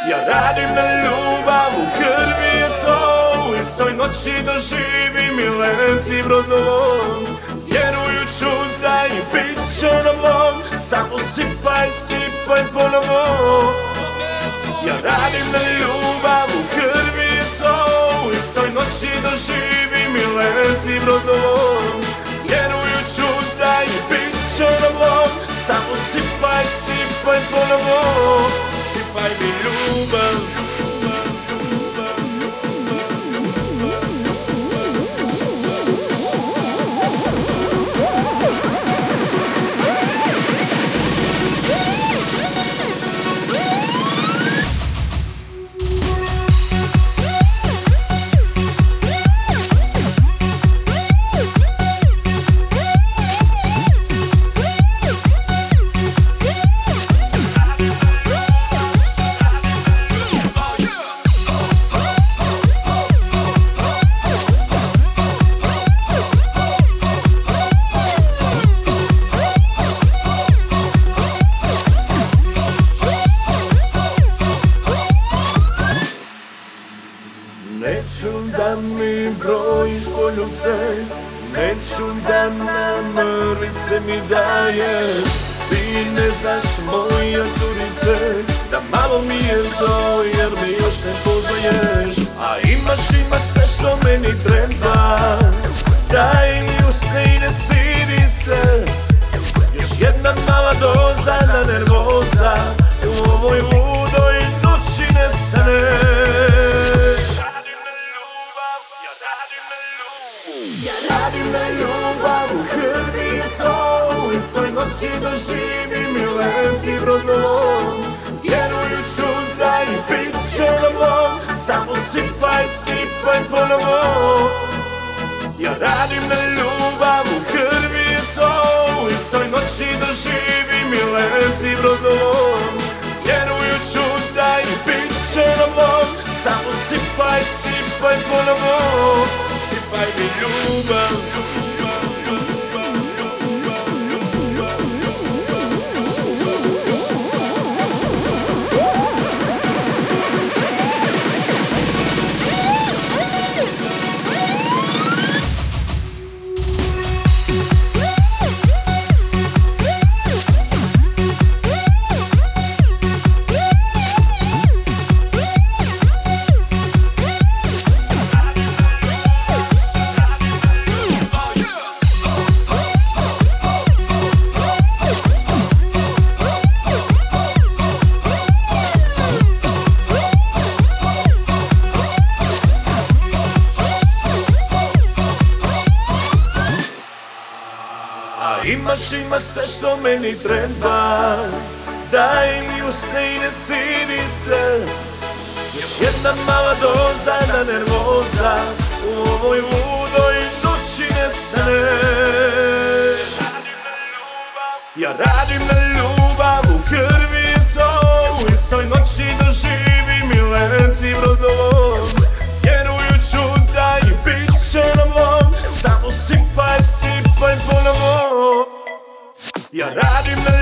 Ja radim na ljubav, u krvi je to. U istoj noći doživim i letim brodom. Vjerujuću da i bit će novom. Samo sipaj, sipaj ponovo. Ja radim na ljubav, u krvi je to. U istoj noći doživim i letim brodom. Vjerujuću da i bit će novom. Samo sipaj, sipaj ponovo. Sipaj mi ljubav. Neću da mi brojiš poljubce, neću da namrvice mi daješ. Ti ne znaš moja curice, da malo mi je to jer me još ne poznaješ. A imaš sve što meni treba, daj mi usne i ne stidi se. Još jedna mala doza na nervoza, u ovoj ludoj noći nestane. Ja radim na ljubav, u krvi je to. U istoj noći doživim i letim brodom. Vjerujuću da i bit će novom. Samo sipaj, sipaj ponovo. Ja radim na ljubav, u krvi je to. U istoj noći doživim i letim brodom. Vjerujuću da i bit će novom. Samo sipaj, sipaj ponovo. Sipaj mi ljubav. Imaš sve što meni treba, daj mi usne i ne stidi se. Još jedna mala doza na nervoza, u ovoj ludoj noći nestane. Ja radim na ljubav, u krvi je to. U istoj noći doživim i letim brodom. Vjerujuću da i bit će novom. Samo sipaj, sipaj ponovo. Ja radim na